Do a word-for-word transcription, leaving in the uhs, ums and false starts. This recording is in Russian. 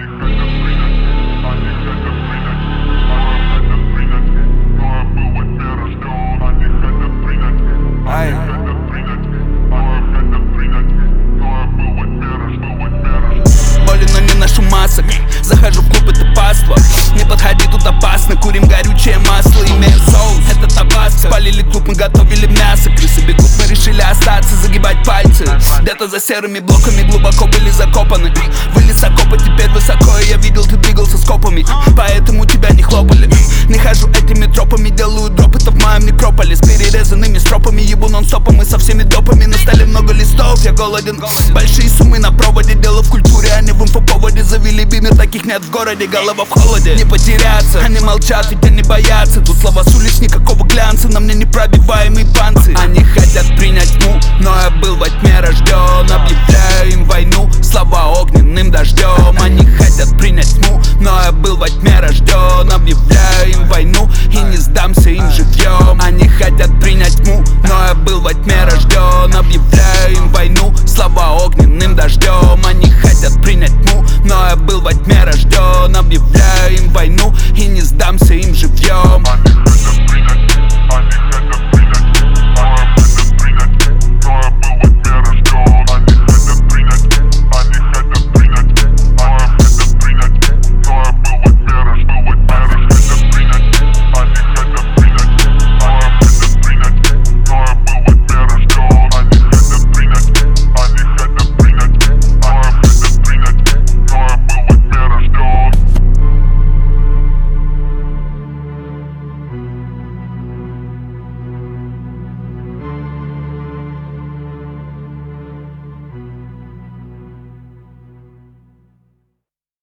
Захожу в клуб, это паство. Не подходи, тут опасно. Курим горючее масло, имеем соус, это табаско. Спалили клуб, мы готовили мясо. Крысы бегут, мы решили остаться, загибать пальцы. Где-то за серыми блоками глубоко были закопаны. Вылез окопа, теперь высоко, и я видел, ты двигался с копами. Поэтому тебя не хлопали. Не хожу этими тропами, делаю дроп, это в моем некрополе. С перерезанными стропами, ебу нон-стопом и со всеми допами. На столе много листов, я голоден. Большие суммы на проводе, дело в культуре, а не в инфоповоде. Завели бимер, таких нет в городе, голова в холоде. Не потеряться, они молчат, ведь они боятся. Тут слова с улиц, никакого глянца, на мне непробиваемый панцирь. Они хотят принять тьму, но я был во тьме рожден. Объявляю им войну, слова огненным дождем. Они хотят принять тьму, но